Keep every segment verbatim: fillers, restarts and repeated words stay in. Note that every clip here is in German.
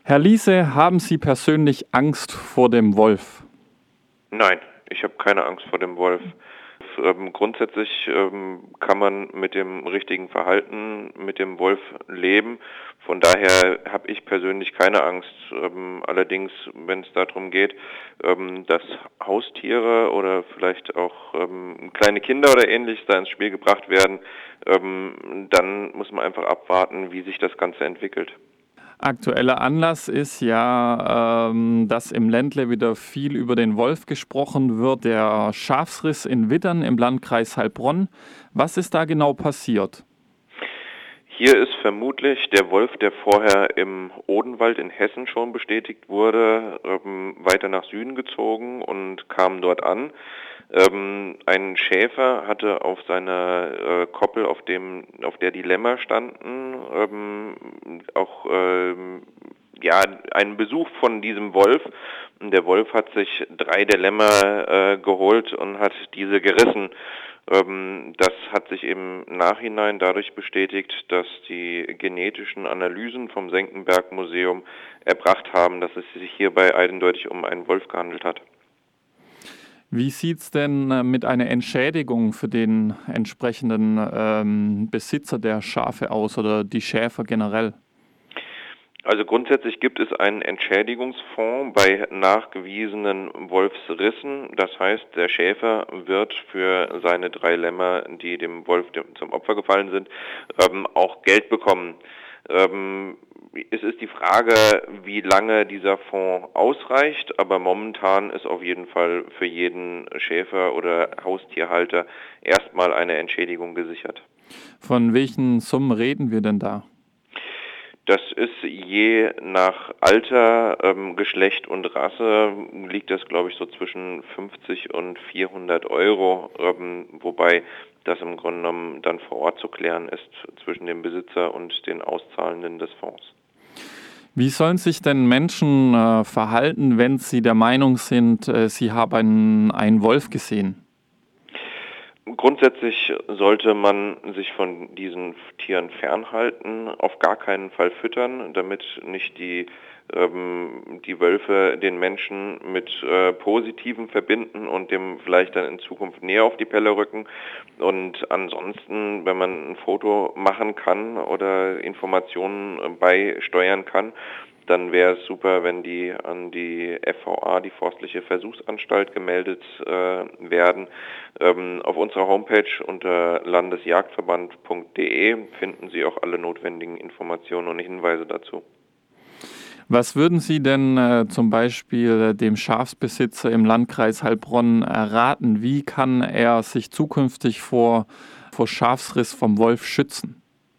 Herr Liese, haben Sie persönlich Angst vor dem Wolf? Nein, ich habe keine Angst vor dem Wolf. Ähm, grundsätzlich ähm, kann man mit dem richtigen Verhalten mit dem Wolf leben. Von daher habe ich persönlich keine Angst. Ähm, allerdings, wenn es darum geht, ähm, dass Haustiere oder vielleicht auch ähm, kleine Kinder oder ähnliches da ins Spiel gebracht werden, ähm, dann muss man einfach abwarten, wie sich das Ganze entwickelt. Aktueller Anlass ist ja, ähm, dass im Ländle wieder viel über den Wolf gesprochen wird, der Schafsriss in Wittern im Landkreis Heilbronn. Was ist da genau passiert? Hier ist vermutlich der Wolf, der vorher im Odenwald in Hessen schon bestätigt wurde, ähm, weiter nach Süden gezogen und kam dort an. Ähm, ein Schäfer hatte auf seiner äh, Koppel, auf dem, auf der die Lämmer standen, ähm, auch ähm, ja, einen Besuch von diesem Wolf. Der Wolf hat sich drei der Lämmer äh, geholt und hat diese gerissen. Ähm, das hat sich im Nachhinein dadurch bestätigt, dass die genetischen Analysen vom Senckenberg-Museum erbracht haben, dass es sich hierbei eindeutig um einen Wolf gehandelt hat. Wie sieht es denn äh, mit einer Entschädigung für den entsprechenden ähm, Besitzer der Schafe aus oder die Schäfer generell? Also grundsätzlich gibt es einen Entschädigungsfonds bei nachgewiesenen Wolfsrissen. Das heißt, der Schäfer wird für seine drei Lämmer, die dem Wolf zum Opfer gefallen sind, ähm, auch Geld bekommen. Ähm, es ist die Frage, wie lange dieser Fonds ausreicht, aber momentan ist auf jeden Fall für jeden Schäfer oder Haustierhalter erstmal eine Entschädigung gesichert. Von welchen Summen reden wir denn da? Das ist je nach Alter, ähm, Geschlecht und Rasse liegt das, glaube ich, so zwischen fünfzig und vierhundert Euro, ähm, wobei das im Grunde genommen dann vor Ort zu klären ist zwischen dem Besitzer und den Auszahlenden des Fonds. Wie sollen sich denn Menschen äh, verhalten, wenn sie der Meinung sind, äh, sie haben einen, einen Wolf gesehen? Grundsätzlich sollte man sich von diesen Tieren fernhalten, auf gar keinen Fall füttern, damit nicht die ähm, die Wölfe den Menschen mit äh, Positivem verbinden und dem vielleicht dann in Zukunft näher auf die Pelle rücken. Und ansonsten, wenn man ein Foto machen kann oder Informationen beisteuern kann, dann wäre es super, wenn die an die F V A, die Forstliche Versuchsanstalt, gemeldet äh, werden. Ähm, auf unserer Homepage unter landesjagdverband punkt de finden Sie auch alle notwendigen Informationen und Hinweise dazu. Was würden Sie denn äh, zum Beispiel dem Schafsbesitzer im Landkreis Heilbronn erraten? Wie kann er sich zukünftig vor, vor Schafsriss vom Wolf schützen?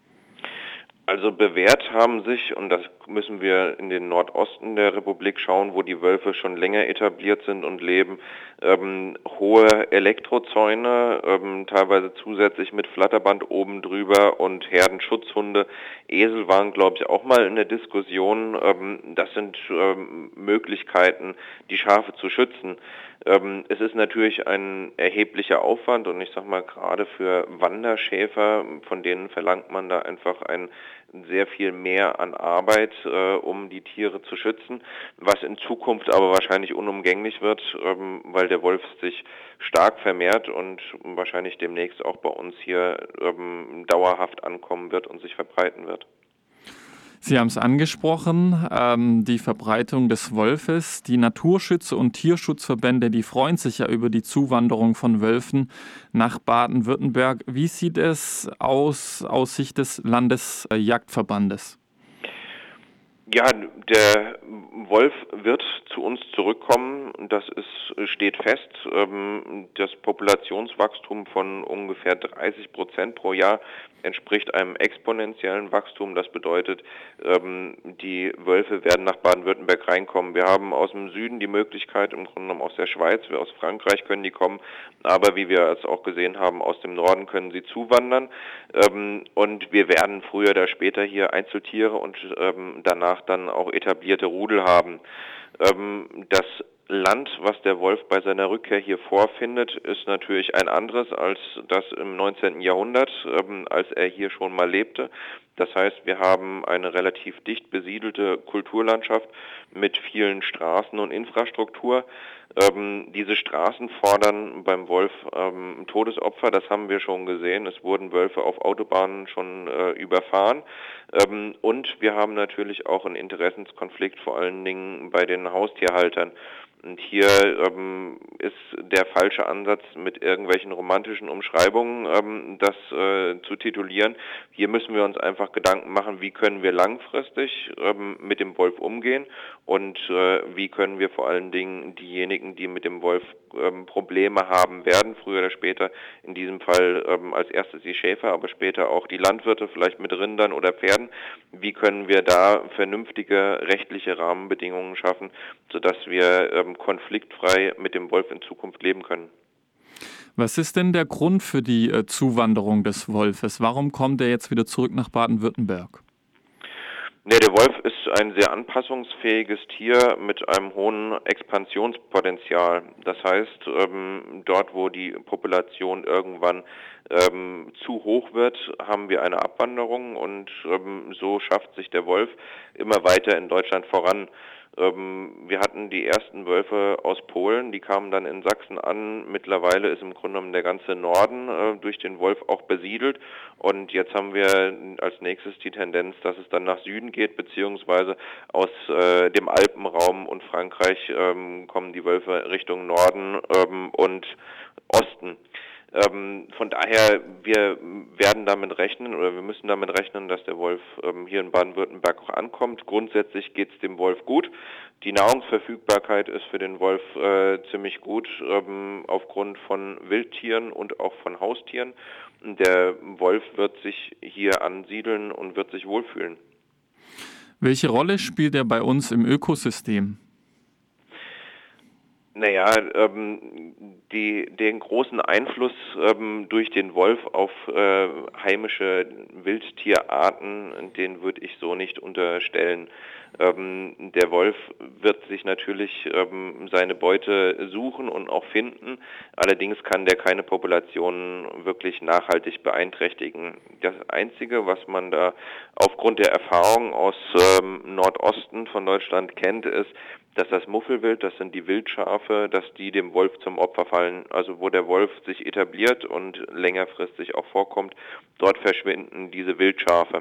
Also bewährt haben sich, und das müssen wir in den Nordosten der Republik schauen, wo die Wölfe schon länger etabliert sind und leben, ähm, hohe Elektrozäune, ähm, teilweise zusätzlich mit Flatterband oben drüber und Herdenschutzhunde. Esel waren, glaube ich, auch mal in der Diskussion. Ähm, das sind ähm, Möglichkeiten, die Schafe zu schützen. Ähm, es ist natürlich ein erheblicher Aufwand und ich sage mal, gerade für Wanderschäfer, von denen verlangt man da einfach ein sehr viel mehr an Arbeit, äh, um die Tiere zu schützen, was in Zukunft aber wahrscheinlich unumgänglich wird, ähm, weil der Wolf sich stark vermehrt und wahrscheinlich demnächst auch bei uns hier ähm, dauerhaft ankommen wird und sich verbreiten wird. Sie haben es angesprochen, ähm, die Verbreitung des Wolfes. Die Naturschützer und Tierschutzverbände, die freuen sich ja über die Zuwanderung von Wölfen nach Baden-Württemberg. Wie sieht es aus aus Sicht des Landesjagdverbandes? Ja, der Wolf wird zu uns zurückkommen, das ist, steht fest. Das Populationswachstum von ungefähr dreißig Prozent pro Jahr entspricht einem exponentiellen Wachstum. Das bedeutet, die Wölfe werden nach Baden-Württemberg reinkommen. Wir haben aus dem Süden die Möglichkeit, im Grunde genommen aus der Schweiz, aus Frankreich können die kommen, aber wie wir es auch gesehen haben, aus dem Norden können sie zuwandern. Und wir werden früher oder später hier Einzeltiere und danach dann auch etablierte Rudel haben. Ähm, das Land, was der Wolf bei seiner Rückkehr hier vorfindet, ist natürlich ein anderes als das im neunzehnten Jahrhundert, ähm, als er hier schon mal lebte. Das heißt, wir haben eine relativ dicht besiedelte Kulturlandschaft mit vielen Straßen und Infrastruktur. Ähm, diese Straßen fordern beim Wolf ähm, Todesopfer, das haben wir schon gesehen. Es wurden Wölfe auf Autobahnen schon äh, überfahren. Ähm, und wir haben natürlich auch einen Interessenskonflikt, vor allen Dingen bei den Haustierhaltern. Und hier ähm, ist der falsche Ansatz, mit irgendwelchen romantischen Umschreibungen ähm, das äh, zu titulieren. Hier müssen wir uns einfach Gedanken machen, wie können wir langfristig ähm, mit dem Wolf umgehen und äh, wie können wir vor allen Dingen diejenigen, die mit dem Wolf ähm, Probleme haben werden, früher oder später, in diesem Fall ähm, als erstes die Schäfer, aber später auch die Landwirte, vielleicht mit Rindern oder Pferden, wie können wir da vernünftige rechtliche Rahmenbedingungen schaffen, sodass wir ähm, konfliktfrei mit dem Wolf in Zukunft leben können. Was ist denn der Grund für die äh, Zuwanderung des Wolfes? Warum kommt er jetzt wieder zurück nach Baden-Württemberg? Ja, der Wolf ist ein sehr anpassungsfähiges Tier mit einem hohen Expansionspotenzial. Das heißt, ähm, dort, wo die Population irgendwann ähm, zu hoch wird, haben wir eine Abwanderung und ähm, so schafft sich der Wolf immer weiter in Deutschland voran. Ähm, wir hatten die ersten Wölfe aus Polen, die kamen dann in Sachsen an. Mittlerweile ist im Grunde genommen der ganze Norden äh, durch den Wolf auch besiedelt. Und jetzt haben wir als nächstes die Tendenz, dass es dann nach Süden geht, beziehungsweise aus äh, dem Alpenraum und Frankreich ähm, kommen die Wölfe Richtung Norden ähm, und Osten. Ähm, von daher, wir werden damit rechnen oder wir müssen damit rechnen, dass der Wolf ähm, hier in Baden-Württemberg auch ankommt. Grundsätzlich geht es dem Wolf gut. Die Nahrungsverfügbarkeit ist für den Wolf äh, ziemlich gut ähm, aufgrund von Wildtieren und auch von Haustieren. Der Wolf wird sich hier ansiedeln und wird sich wohlfühlen. Welche Rolle spielt er bei uns im Ökosystem? Naja, ähm, die, den großen Einfluss ähm, durch den Wolf auf äh, heimische Wildtierarten, den würde ich so nicht unterstellen. Ähm, der Wolf wird sich natürlich ähm, seine Beute suchen und auch finden. Allerdings kann der keine Population wirklich nachhaltig beeinträchtigen. Das Einzige, was man da aufgrund der Erfahrung aus ähm, Nordosten von Deutschland kennt, ist, dass das Muffelwild, das sind die Wildschafe, dass die dem Wolf zum Opfer fallen. Also wo der Wolf sich etabliert und längerfristig auch vorkommt, dort verschwinden diese Wildschafe.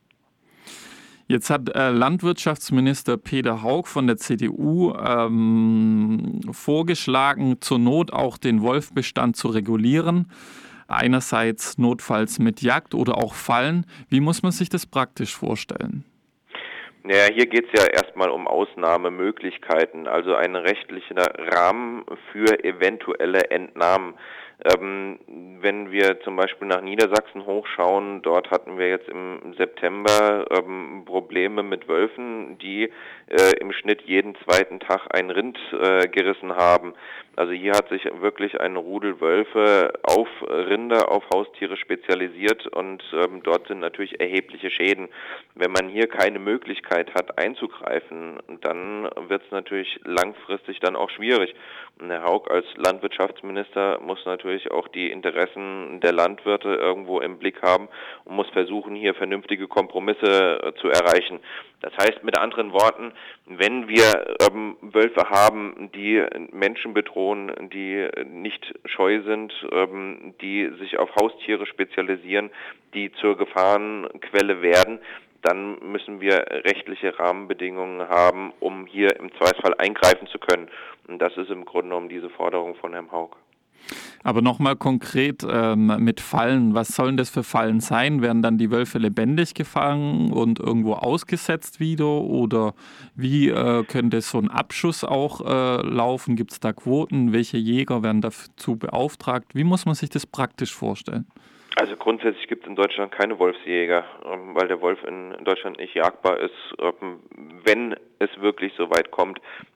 Jetzt hat äh, Landwirtschaftsminister Peter Haug von der C D U ähm, vorgeschlagen, zur Not auch den Wolfbestand zu regulieren. Einerseits notfalls mit Jagd oder auch Fallen. Wie muss man sich das praktisch vorstellen? Naja, hier geht es ja erstmal um Ausnahmemöglichkeiten, also ein rechtlicher Rahmen für eventuelle Entnahmen. Ähm, wenn wir zum Beispiel nach Niedersachsen hochschauen, dort hatten wir jetzt im September ähm, Probleme mit Wölfen, die äh, im Schnitt jeden zweiten Tag ein Rind äh, gerissen haben. Also hier hat sich wirklich ein Rudel Wölfe auf Rinder, auf Haustiere spezialisiert und ähm, dort sind natürlich erhebliche Schäden. Wenn man hier keine Möglichkeit hat einzugreifen, dann wird es natürlich langfristig dann auch schwierig. Und Herr Haug als Landwirtschaftsminister muss natürlich auch die Interessen der Landwirte irgendwo im Blick haben und muss versuchen, hier vernünftige Kompromisse äh, zu erreichen. Das heißt mit anderen Worten, wenn wir ähm, Wölfe haben, die Menschen bedrohen, die nicht scheu sind, ähm, die sich auf Haustiere spezialisieren, die zur Gefahrenquelle werden, dann müssen wir rechtliche Rahmenbedingungen haben, um hier im Zweifelsfall eingreifen zu können. Und das ist im Grunde genommen diese Forderung von Herrn Haug. Aber nochmal konkret ähm, mit Fallen. Was sollen das für Fallen sein? Werden dann die Wölfe lebendig gefangen und irgendwo ausgesetzt wieder? Oder wie äh, könnte so ein Abschuss auch äh, laufen? Gibt es da Quoten? Welche Jäger werden dazu beauftragt? Wie muss man sich das praktisch vorstellen? Also grundsätzlich gibt es in Deutschland keine Wolfsjäger, weil der Wolf in Deutschland nicht jagbar ist. Wenn es wirklich so weit kommt,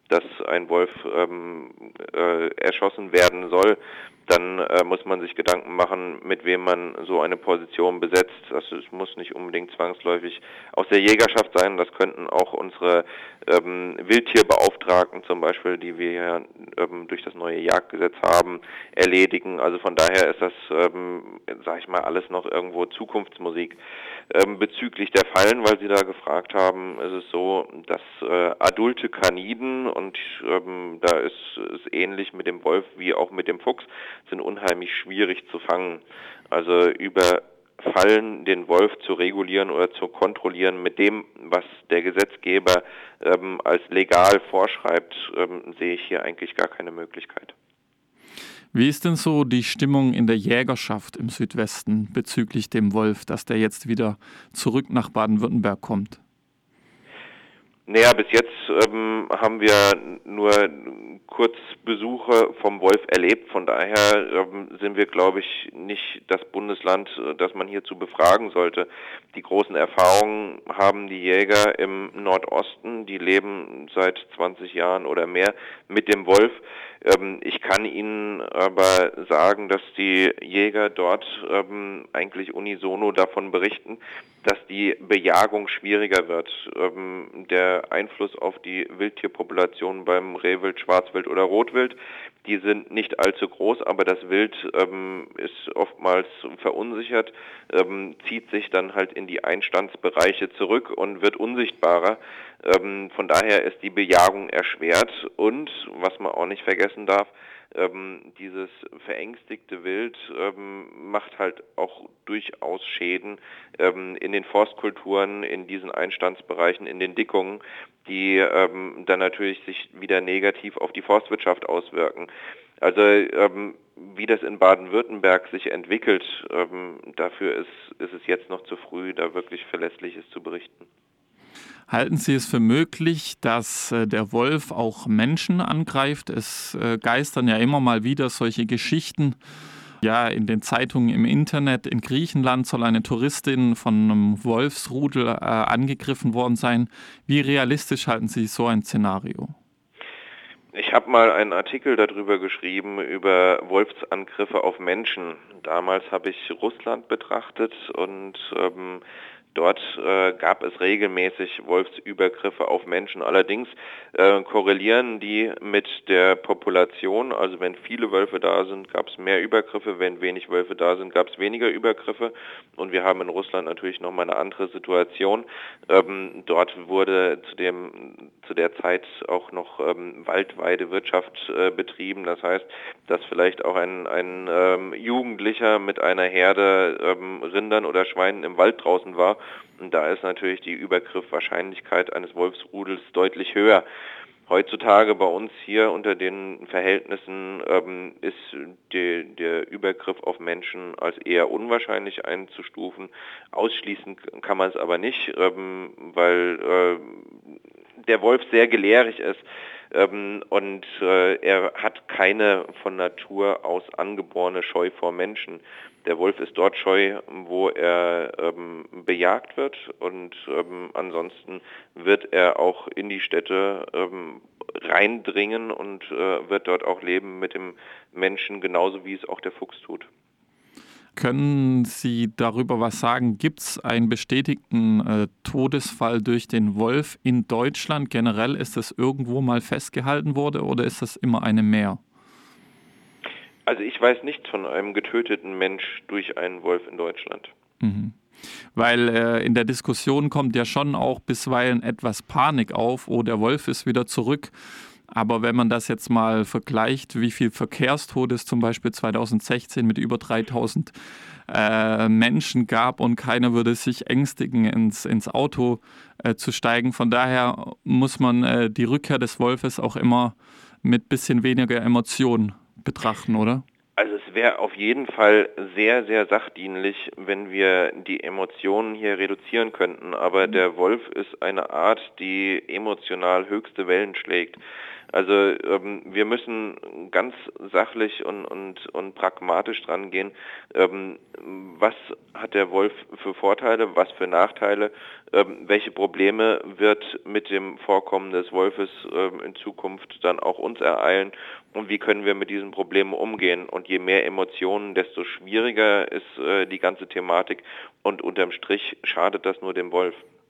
dass ein Wolf ähm, äh, erschossen werden soll, dann äh, muss man sich Gedanken machen, mit wem man so eine Position besetzt. Das es muss nicht unbedingt zwangsläufig aus der Jägerschaft sein. Das könnten auch unsere ähm, Wildtierbeauftragten zum Beispiel, die wir ja ähm, durch das neue Jagdgesetz haben, erledigen. Also von daher ist das, ähm, sage ich mal, alles noch irgendwo Zukunftsmusik. Ähm, bezüglich der Fallen, weil Sie da gefragt haben, ist es so, dass äh, adulte Kaniden, und ähm, da ist es ähnlich mit dem Wolf wie auch mit dem Fuchs, sind unheimlich schwierig zu fangen. Also über Fallen den Wolf zu regulieren oder zu kontrollieren mit dem, was der Gesetzgeber ähm, als legal vorschreibt, ähm, sehe ich hier eigentlich gar keine Möglichkeit. Wie ist denn so die Stimmung in der Jägerschaft im Südwesten bezüglich dem Wolf, dass der jetzt wieder zurück nach Baden-Württemberg kommt? Naja, bis jetzt ähm, haben wir nur Kurzbesuche vom Wolf erlebt. Von daher ähm, sind wir, glaube ich, nicht das Bundesland, das man hierzu befragen sollte. Die großen Erfahrungen haben die Jäger im Nordosten, die leben seit zwanzig Jahren oder mehr mit dem Wolf. Ähm, ich kann Ihnen aber sagen, dass die Jäger dort ähm, eigentlich unisono davon berichten, dass die Bejagung schwieriger wird. Ähm, der Einfluss auf die Wildtierpopulation beim Rehwild, Schwarzwild oder Rotwild, die sind nicht allzu groß, aber das Wild ähm, ist oftmals verunsichert, ähm, zieht sich dann halt in die Einstandsbereiche zurück und wird unsichtbarer. Ähm, von daher ist die Bejagung erschwert und, was man auch nicht vergessen darf, ähm, dieses verängstigte Wild ähm, macht halt auch durchaus Schäden ähm, in den Forstkulturen, in diesen Einstandsbereichen, in den Dickungen, die ähm, dann natürlich sich wieder negativ auf die Forstwirtschaft auswirken. Also ähm, wie das in Baden-Württemberg sich entwickelt, ähm, dafür ist, ist es jetzt noch zu früh, da wirklich Verlässliches zu berichten. Halten Sie es für möglich, dass äh, der Wolf auch Menschen angreift? Es äh, geistern ja immer mal wieder solche Geschichten. Ja, in den Zeitungen, im Internet, in Griechenland soll eine Touristin von einem Wolfsrudel äh, angegriffen worden sein. Wie realistisch halten Sie so ein Szenario? Ich habe mal einen Artikel darüber geschrieben, über Wolfsangriffe auf Menschen. Damals habe ich Russland betrachtet und ähm, dort äh, gab es regelmäßig Wolfsübergriffe auf Menschen. Allerdings äh, korrelieren die mit der Population. Also wenn viele Wölfe da sind, gab es mehr Übergriffe. Wenn wenig Wölfe da sind, gab es weniger Übergriffe. Und wir haben in Russland natürlich nochmal eine andere Situation. Ähm, dort wurde zu dem zu der Zeit auch noch ähm, Waldweidewirtschaft äh, betrieben. Das heißt, dass vielleicht auch ein, ein ähm, Jugendlicher mit einer Herde ähm, Rindern oder Schweinen im Wald draußen war. Und da ist natürlich die Übergriffwahrscheinlichkeit eines Wolfsrudels deutlich höher. Heutzutage bei uns hier unter den Verhältnissen ähm, ist die, der Übergriff auf Menschen als eher unwahrscheinlich einzustufen. Ausschließen kann man es aber nicht, ähm, weil äh, der Wolf sehr gelehrig ist ähm, und äh, er hat keine von Natur aus angeborene Scheu vor Menschen. Der Wolf ist dort scheu, wo er ähm, bejagt wird und ähm, ansonsten wird er auch in die Städte ähm, reindringen und äh, wird dort auch leben mit dem Menschen, genauso wie es auch der Fuchs tut. Können Sie darüber was sagen? Gibt es einen bestätigten äh, Todesfall durch den Wolf in Deutschland? Generell ist das irgendwo mal festgehalten worden oder ist das immer eine Mehr? Also ich weiß nichts von einem getöteten Mensch durch einen Wolf in Deutschland. Mhm. Weil äh, in der Diskussion kommt ja schon auch bisweilen etwas Panik auf, oh, der Wolf ist wieder zurück. Aber wenn man das jetzt mal vergleicht, wie viel Verkehrstodes es zum Beispiel zweitausendsechzehn mit über dreitausend äh, Menschen gab und keiner würde sich ängstigen, ins, ins Auto äh, zu steigen. Von daher muss man äh, die Rückkehr des Wolfes auch immer mit bisschen weniger Emotionen betrachten, oder? Also es wäre auf jeden Fall sehr, sehr sachdienlich, wenn wir die Emotionen hier reduzieren könnten. Aber der Wolf ist eine Art, die emotional höchste Wellen schlägt. Also ähm, wir müssen ganz sachlich und, und, und pragmatisch dran gehen. Ähm, was hat der Wolf für Vorteile, was für Nachteile? Ähm, welche Probleme wird mit dem Vorkommen des Wolfes ähm, in Zukunft dann auch uns ereilen? Und wie können wir mit diesen Problemen umgehen? Und je mehr Emotionen, desto schwieriger ist äh, die ganze Thematik. Und unterm Strich schadet das nur dem Wolf.